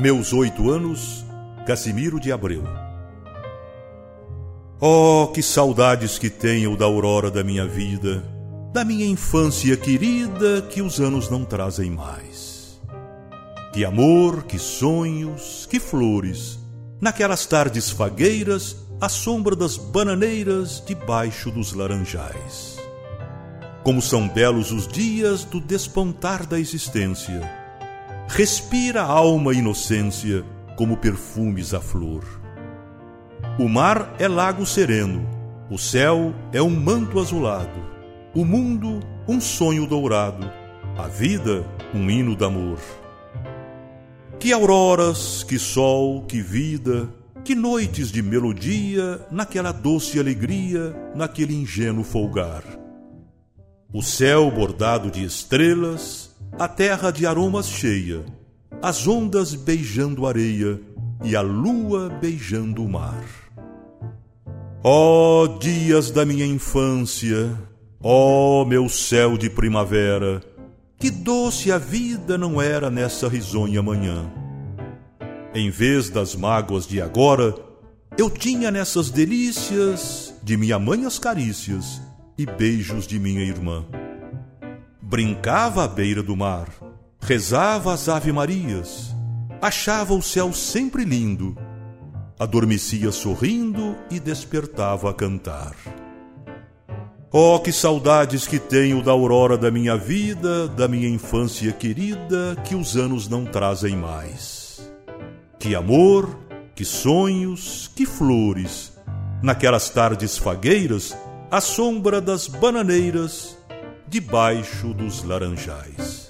Meus 8 anos, Casimiro de Abreu. Oh, que saudades que tenho da aurora da minha vida, da minha infância querida que os anos não trazem mais. Que amor, que sonhos, que flores, naquelas tardes fagueiras, à sombra das bananeiras, debaixo dos laranjais. Como são belos os dias do despontar da existência. Respira a alma a inocência, como perfumes à flor. O mar é lago sereno, o céu é um manto azulado, o mundo um sonho dourado, a vida um hino d'amor. Que auroras, que sol, que vida, que noites de melodia, naquela doce alegria, naquele ingênuo folgar. O céu bordado de estrelas, a terra de aromas cheia, as ondas beijando a areia e a lua beijando o mar. Ó dias da minha infância, ó meu céu de primavera, que doce a vida não era nessa risonha manhã. Em vez das mágoas de agora, eu tinha nessas delícias de minha mãe as carícias e beijos de minha irmã. Brincava à beira do mar, rezava as ave-marias, achava o céu sempre lindo, adormecia sorrindo e despertava a cantar. Oh, que saudades que tenho da aurora da minha vida, da minha infância querida, que os anos não trazem mais. Que amor, que sonhos, que flores, naquelas tardes fagueiras, à sombra das bananeiras, debaixo dos laranjais.